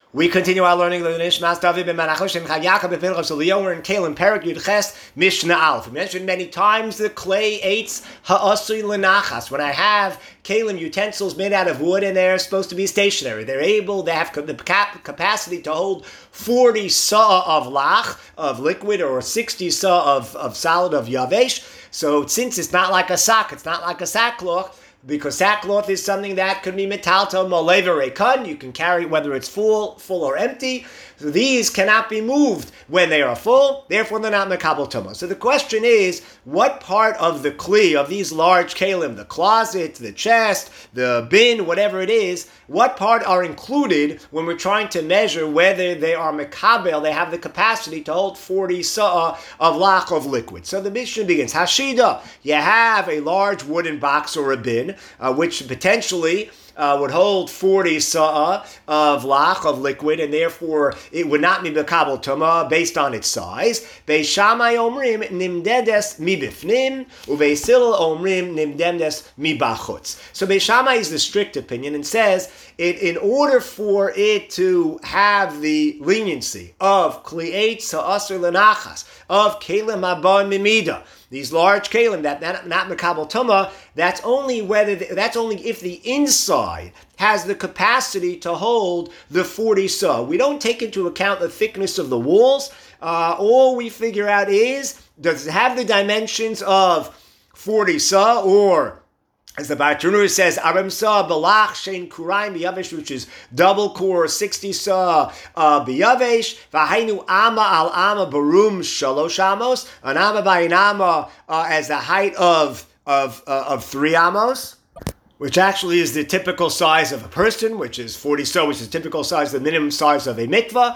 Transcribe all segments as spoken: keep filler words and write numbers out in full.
We continue our learning of the Nishmas David ben Menachem Shem Chag Yaakov ben Pinchas Eliyahu in Kalim Perak Yud Ches Mishnah Aleph. We mentioned many times the clay eights ha'asui lenachas. When I have kalim utensils made out of wood and they're supposed to be stationary, they're able, they have the capacity to hold forty sa of lach, of liquid, or sixty sa of, of solid, of yavesh. So since it's not like a sock, it's not like a sackcloth, because sackcloth is something that could be metalto maleva rekun. You can carry whether it's full, full or empty. So these cannot be moved when they are full. Therefore, they're not mekabel tuma. So the question is, what part of the kli of these large kalim, the closet, the chest, the bin, whatever it is, what part are included when we're trying to measure whether they are mekabel? They have the capacity to hold forty sa'ah of lach of liquid. So the Mishnah begins. Hashida, you have a large wooden box or a bin, uh, which potentially Uh, would hold forty sa'ah of lach, of liquid, and therefore it would not be mekabel tuma based on its size. Beis Shammai omrim nimdedes mibifnim, ubeis Hillel omrim nimdedes mibachutz. So Beis Shammai is the strict opinion and says it, in order for it to have the leniency of kli'et sa'asr lenachas, of kelim haban mimida, these large kalim that not, not mekabel tuma, that's only whether the, that's only if the inside has the capacity to hold the forty sa. We don't take into account the thickness of the walls. Uh, all we figure out is, does it have the dimensions of forty sa, or as the Bartanur says, Aram sa balach shein kuraim biyavesh, which is double core, sixty sa uh, biyavesh. V'hainu ama al ama barum shalosh amos, an ama by an ama uh, as the height of of uh, of three amos, which actually is the typical size of a person, which is forty sa, which is the typical size, the minimum size of a mikvah.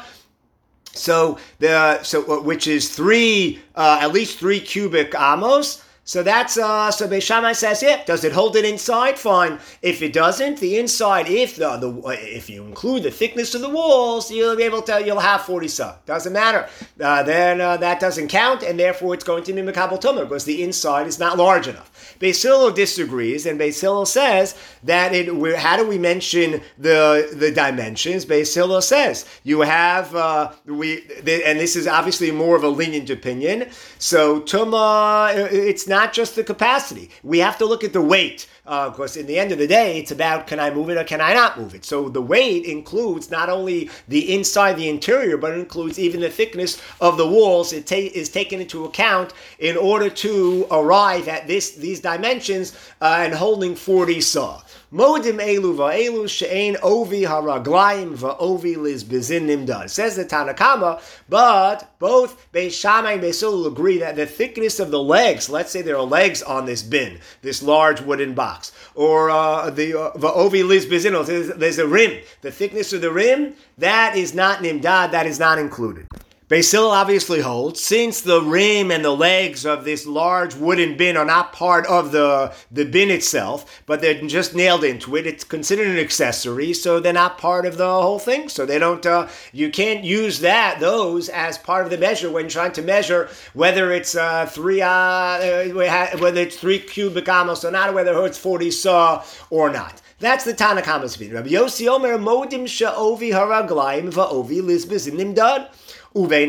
So the so which is three uh, at least three cubic amos. So that's uh, so Beis Shammai says, yeah, does it hold it inside? Fine. If it doesn't, the inside, if the, the if you include the thickness of the walls, you'll be able to you'll have forty sa. Doesn't matter. Uh, then uh, that doesn't count, and therefore it's going to be mekabel tuma because the inside is not large enough. Beis Hillel disagrees, and Beis Hillel says that it. How do we mention the the dimensions? Beis Hillel says you have uh, we, the, and this is obviously more of a lenient opinion. So tuma, it's not just the capacity. We have to look at the weight, uh, because in the end of the day, it's about can I move it or can I not move it. So the weight includes not only the inside, the interior, but it includes even the thickness of the walls. It ta- is taken into account in order to arrive at this these dimensions uh, and holding forty sa. Modim elu va'elu she'ein ovi haraglayim va'ovi lizbezin nimdad. Says the Tanna Kama, but both Beis Shammai and Beis Hillel agree that the thickness of the legs, let's say there are legs on this bin, this large wooden box, or uh, the uh, va'ovi lizbezin, there's, there's a rim. The thickness of the rim, that is not nimdad, that is not included. Beis Hillel obviously holds, since the rim and the legs of this large wooden bin are not part of the, the bin itself, but they're just nailed into it, it's considered an accessory, so they're not part of the whole thing. So they don't, uh, you can't use that, those, as part of the measure when trying to measure whether it's uh, three, uh, whether it's three cubic amos or not, or whether it's forty sa or not. That's the Tanna Kama's opinion. Rabbi Yossi Omer modim sha'ovi haraglayim va'ovi lizbezin nimdad. Rabbi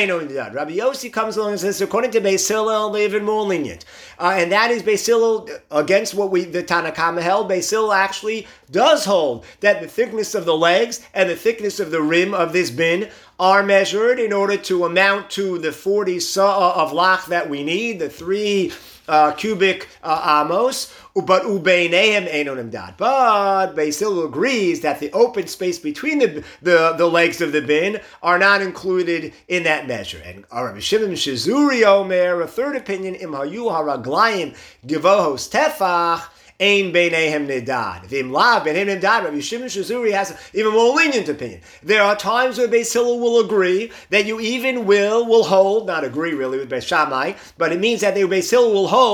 Yossi comes along and says, according to Beis Hillel, they're even more lenient. Uh, and that is Beis Hillel, against what we the Tanna Kama held, Beis Hillel actually does hold that the thickness of the legs and the thickness of the rim of this bin are measured in order to amount to the forty sa of lach that we need, the three uh, cubic uh, amos. But ubeinehem eino nimdad. But Beis Hillel agrees that the open space between the, the, the legs of the bin are not included in that measure. And Rabbi Shimon Shizuri Omer, a third opinion, im hayu haraglayim givohos tefach ein beinehem nidad. V'im lav beinehem nidad. Rabbi Shimon Shizuri has an even more lenient opinion. There are times where Beis Hillel will agree that you even will will hold, not agree really with Beis Shammai, but it means that the Beis Hillel will hold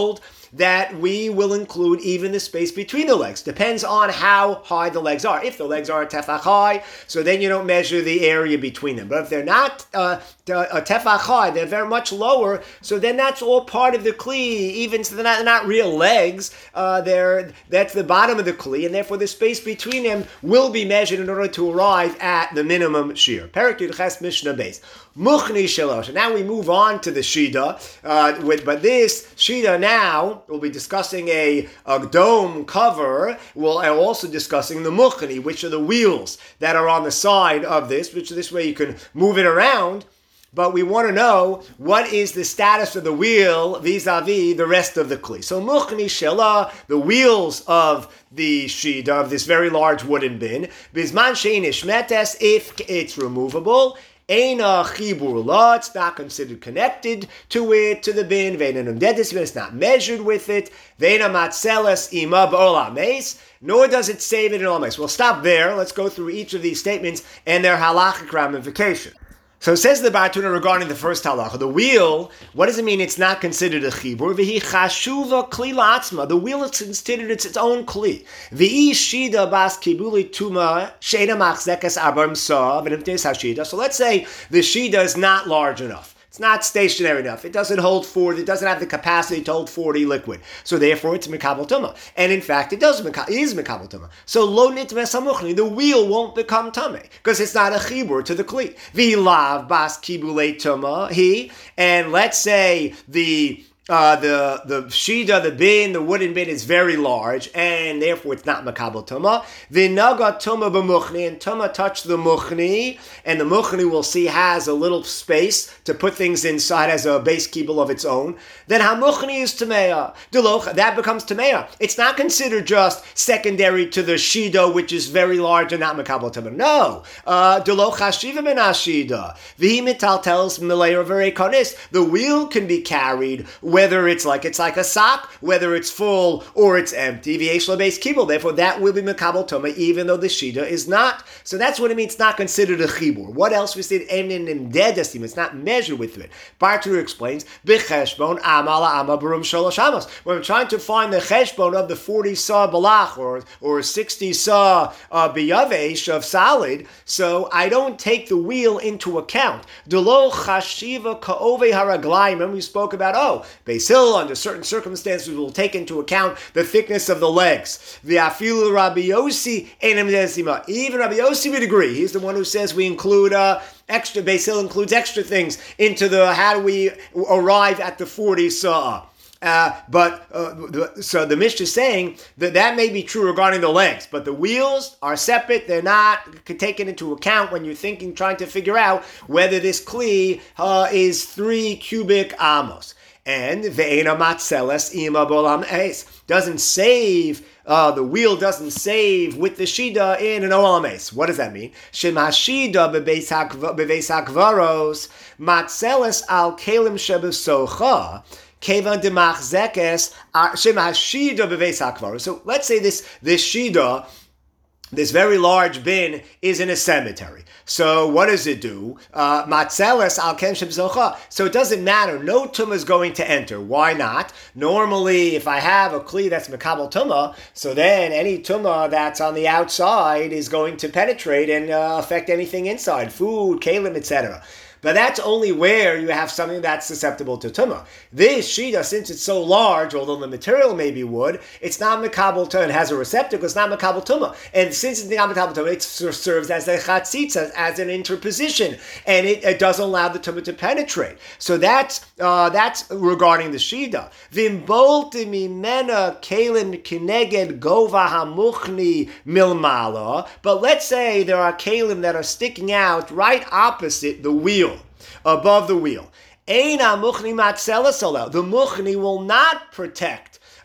that we will include even the space between the legs. Depends on how high the legs are. If the legs are a tefach high, so then you don't measure the area between them. But if they're not uh, a tefach high, they're very much lower, so then that's all part of the kli, even so they're not, they're not real legs. Uh, they're that's the bottom of the kli, and therefore the space between them will be measured in order to arrive at the minimum shear. Perek Yud Ches Mishnah Beis. Muchni Shalosh. And now we move on to the Shida. Uh, with, but this Shida now, we'll be discussing a, a dome cover. We'll also discussing the Muchni, which are the wheels that are on the side of this, which this way you can move it around. But we want to know what is the status of the wheel vis-a-vis the rest of the kli. So Muchni Shelah, the wheels of the Shida, of this very large wooden bin, Bizman Shein Ishmetes, if it's removable, Eina chibur la, it's not considered connected to it, to the bin. Veina numdedes, it's not measured with it. Veina matzeles ima b'olam meis, nor does it save it in olam meis. We'll stop there. Let's go through each of these statements and their halachic ramification. So it says the Bartuna regarding the first halacha, the wheel, what does it mean it's not considered a chibur? V'hi chashuva kli la'atzma. The wheel is considered its, its own kli. V'hi shida bas kibuli tuma sheda machzekes arba msa v'nimtes hashida. So let's say the shida is not large enough. It's not stationary enough. It doesn't hold forty. It doesn't have the capacity to hold forty liquid. So therefore, it's mikabel tuma. And in fact, it does. It is mikabel tuma. So lo nitme samuchni. The wheel won't become tame because it's not a chibur to the kli. V'lav bas kibulei tuma he. And let's say the. Uh, the the shida, the bin, the wooden bin is very large, and therefore it's not makabel tuma. V'naga tuma b'muchni, and tuma touched the muchni, and the muchni we'll see has a little space to put things inside as a base kibul of its own. Then hamuchni is tameya. That becomes tameya. It's not considered just secondary to the shida, which is very large and not makabel tuma. No, delo chashiva min hashida. V'hi mitaltels mileir v'reikonis. The wheel can be carried. Whether it's like it's like a sock, whether it's full or it's empty, v'yesh base kibul. Therefore, that will be mekabel toma, even though the shida is not. So that's what it means. It's not considered a chibur. What else we said? It's not measured with it. Barturu explains b'cheshbon amala ama barum shalosh amos. When we're trying to find the cheshbon of the forty saw balach or or sixty saw uh, biyavesh of solid, so I don't take the wheel into account. Delo chashiva ka'ove haraglayim. Remember we spoke about oh. Beis Hillel, under certain circumstances, will take into account the thickness of the legs. V'afilu Rabbi Yossi enem desima. Even Rabbi Yossi would agree. He's the one who says we include uh, extra. Beis Hillel includes extra things into the how do we arrive at the forty saw. Uh, but uh, the, so the Mishnah is saying that that may be true regarding the legs, but the wheels are separate. They're not taken into account when you're thinking, trying to figure out whether this kli uh, is three cubic amos. And ve'ena matzeles ima bolam eis doesn't save. Uh, the wheel doesn't save with the shida in an olam eis. What does that mean? Shem hashida bebeis hakvaros matzeles al kelim shebesocha kevan demachzekes shem hashida bebeis hakvaros. So let's say this this shida. This very large bin is in a cemetery. So what does it do? Matzeles al ken shebzocha. So it doesn't matter. No tumah is going to enter. Why not? Normally, if I have a kli that's mekabel tumah, so then any tumah that's on the outside is going to penetrate and uh, affect anything inside, food, kalim, et cetera. But that's only where you have something that's susceptible to tumah. This shida, since it's so large, although the material may be wood, it's not mekabel tumah. It has a receptacle. It's not mekabel tumah. And since it's not mekabel tumah, it serves as a chatzitza, as an interposition, and it, it doesn't allow the tumah to penetrate. So that's uh, that's regarding the shida. Vimbolti mimena kalim kineged gova hamuchni milmala. But let's say there are kalim that are sticking out right opposite the wheel. Above the wheel. Eina muchni matzeles alel. The muchni will not protect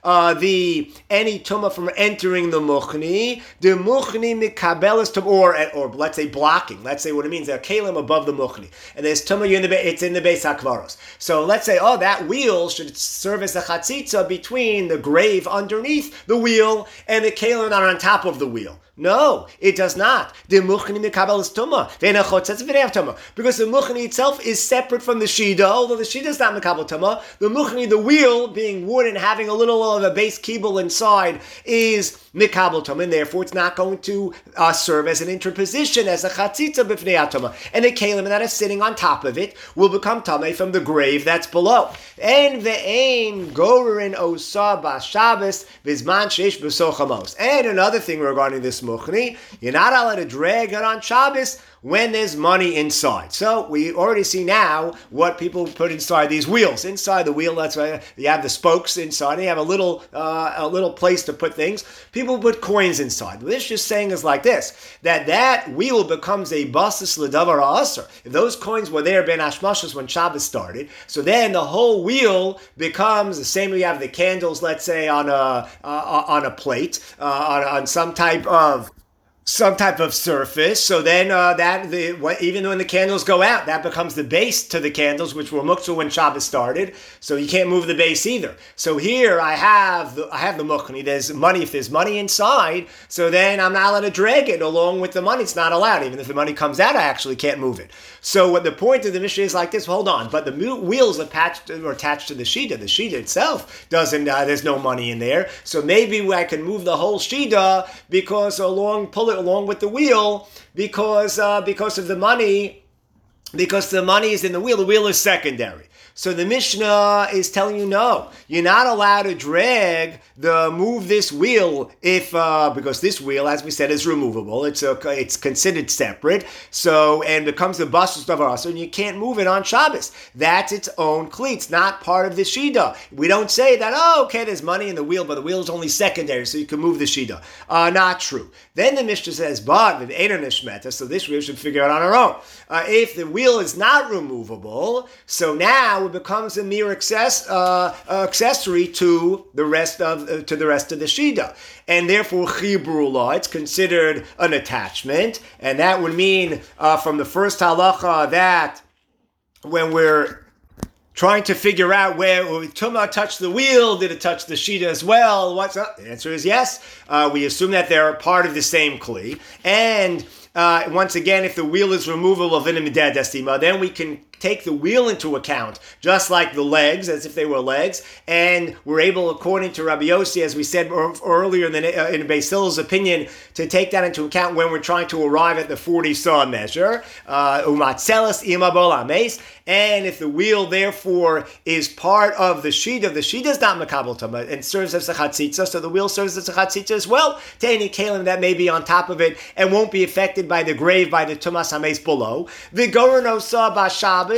uh, the any tumah from entering the muchni, the muchni mikabelis tumah, or or let's say blocking. Let's say what it means. There are kalim above the muchni, and there's tumah in the it's in the beis hakvaros. So let's say, oh, that wheel should serve as a chatzitza between the grave underneath the wheel and the kalim that are on top of the wheel. No, it does not. The muchni mikabelis tumah, because the muchni itself is separate from the shida. Although the shida is not mikabel tumah, the muchni, the wheel, being wood and having a little of a base kibble inside, is mikabel tumah, and therefore it's not going to uh, serve as an interposition, as a chatzitza b'fnei tumah. And the kalim that is sitting on top of it will become tameh from the grave that's below. And ve'ein gorin osa b'Shabbos v'zman sheish b'sochamos. And another thing regarding this muchni, you're not allowed to drag it on Shabbos when there's money inside. So we already see now what people put inside these wheels. Inside the wheel, that's why you have the spokes inside. And you have a little uh, a little place to put things. People put coins inside. What this just saying is like this, that that wheel becomes a basis l'davar ha'asr. If those coins were there ben hashmashos when Shabbos started, so then the whole wheel becomes the same way you have the candles, let's say, on a uh, on a plate, uh, on, on some type of some type of surface. So then uh, that the what, even when the candles go out, that becomes the base to the candles, which were muktzah when Shabbos started. So you can't move the base either. So here I have the, I have the muchni. There's money. If there's money inside, so then I'm not allowed to drag it along with the money. It's not allowed. Even if the money comes out, I actually can't move it. So what the point of the Mishnah is like this. Hold on, but the wheels attached are attached to the shida. The shida itself doesn't. Uh, there's no money in there. So maybe I can move the whole shida because along pull it along with the wheel because uh, because of the money, because the money is in the wheel. The wheel is secondary. So the Mishnah is telling you, no, you're not allowed to drag the move this wheel if uh, because this wheel, as we said, is removable. It's a, it's considered separate. So and becomes the basis of our, so you can't move it on Shabbos. That's its own kli. It's not part of the shida. We don't say that. Oh, okay, there's money in the wheel, but the wheel is only secondary, so you can move the shida. Uh, not true. Then the Mishnah says, but with Eider Nishmeta, so this we should figure out on our own. Uh, if the wheel is not removable, so now it becomes a mere access, uh, accessory to the rest of uh, to the rest of the shida, and therefore chibrula, it's considered an attachment, and that would mean uh, from the first halacha that when we're trying to figure out where Tumah touched the wheel, did it touch the shida as well? What's up? The answer is yes. Uh, we assume that they're part of the same kli. And uh, once again, if the wheel is removable of inimidat estima, then we can take the wheel into account, just like the legs, as if they were legs, and we're able, according to Rabbi Yossi, as we said earlier in, the, uh, in Beis Hillel's opinion, to take that into account when we're trying to arrive at the forty saw measure, umatzelas imabol ames, and if the wheel, therefore, is part of the shida, the shida is not makabel tamah, and serves as a chatzitza, so the wheel serves as a chatzitza as well, to any kalim that may be on top of it, and won't be affected by the grave, by the tumas hames below. The gorno saw b'Shabbos,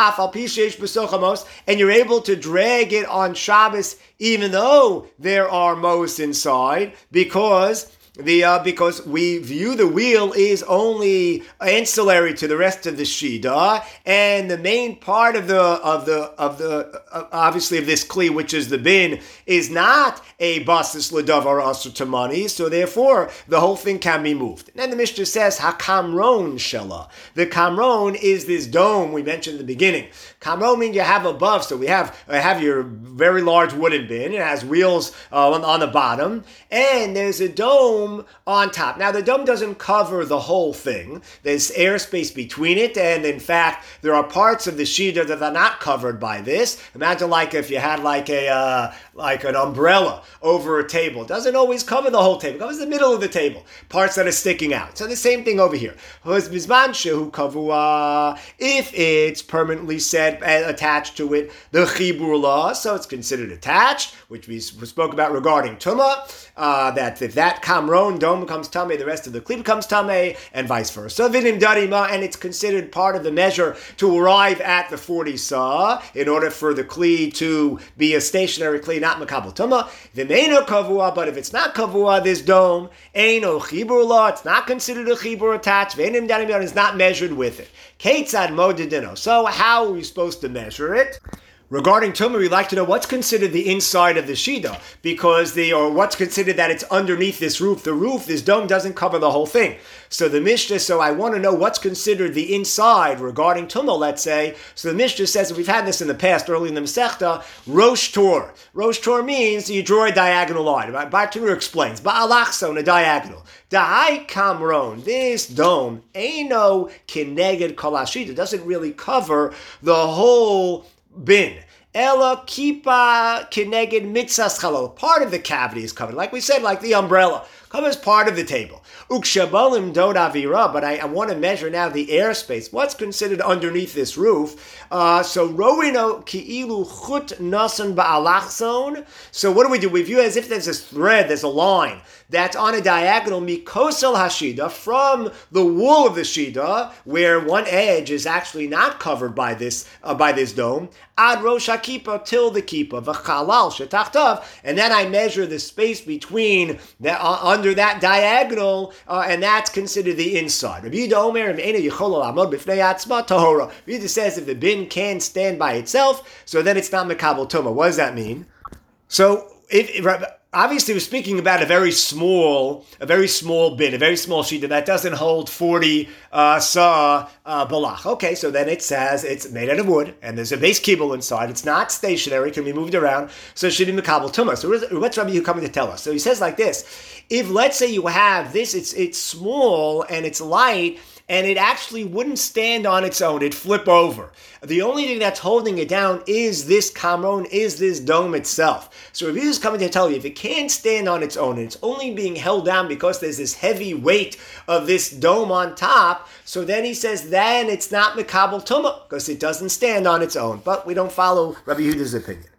and you're able to drag it on Shabbos even though there are mos inside, because the uh, because we view the wheel is only ancillary to the rest of the shida, and the main part of the of the of the uh, obviously of this kli, which is the bin, is not a basis l'davar asur to money, so therefore the whole thing can be moved. And then the Mishnah says hakamron shela. The kamron is this dome we mentioned in the beginning. Kamron means you have above, so we have uh, have your very large wooden bin. It has wheels uh, on, on the bottom, and there's a dome on top. Now the dome doesn't cover the whole thing. There's airspace between it, and in fact there are parts of the shida that are not covered by this. Imagine like if you had like a uh, like an umbrella over a table. It doesn't always cover the whole table. It covers the middle of the table, parts that are sticking out. So the same thing over here. If it's permanently set attached to it, the chibur law, so it's considered attached, which we spoke about regarding tumah. Uh, that if that kamron dome becomes tameh, the rest of the kli becomes tameh, and vice versa. Vinim darima, and it's considered part of the measure to arrive at the forty saw in order for the kli to be a stationary kli, not makabel tumah. V'meino kavua, but if it's not kavua, this dome eino chibur law, it's not considered a chibur attached. Vinim darima, is not measured with it. Ketzad modedino. So how are we supposed to measure it? Regarding Tumah, we'd like to know what's considered the inside of the Shida, because the, or what's considered that it's underneath this roof. The roof, this dome doesn't cover the whole thing. So the Mishnah, so I want to know what's considered the inside regarding Tumah, let's say. So the Mishnah says, and we've had this in the past, early in the Masechta, Rosh Tor. Rosh Tor means you draw a diagonal line. Bartenura explains, Ba'alachson, a diagonal. Dahai Kamron, this dome, Eino Kineged Kol HaShida, doesn't really cover the whole bin. Ela kipa kineged mitzas chalol. Part of the cavity is covered, like we said, like the umbrella covers part of the table. Ukshabolim dod avira, but I, I want to measure now the airspace. What's considered underneath this roof? Uh, so rowino ki'ilu chut nasan ba'alachzon. So what do we do? We view it as if there's this thread, there's a line that's on a diagonal mikosel hashida, from the wool of the shida, where one edge is actually not covered by this uh, by this dome, ad rosh hakipa, till the kipa, v'chalal shetachtav, and then I measure the space between the, uh, under that diagonal, uh, and that's considered the inside. Rabbi Yehuda Omer, Rabbi Yehuda says if the bin can stand by itself, so then it's not mekabel tumah. What does that mean? So if, if obviously, we're speaking about a very small, a very small bin, a very small shida that doesn't hold forty uh, sa uh, balach. Okay, so then it says it's made out of wood, and there's a base kibble inside. It's not stationary; it can be moved around. So it should be mekabel tumah. So what's Rabbi Yehuda coming to tell us? So he says like this: if let's say you have this, it's it's small and it's light, and it actually wouldn't stand on its own. It'd flip over. The only thing that's holding it down is this kamron, is this dome itself. So Rabbi Yehuda is coming to tell you, if it can't stand on its own, and it's only being held down because there's this heavy weight of this dome on top, so then he says, then it's not mekabel tumah, because it doesn't stand on its own. But we don't follow Rabbi Yehuda's opinion.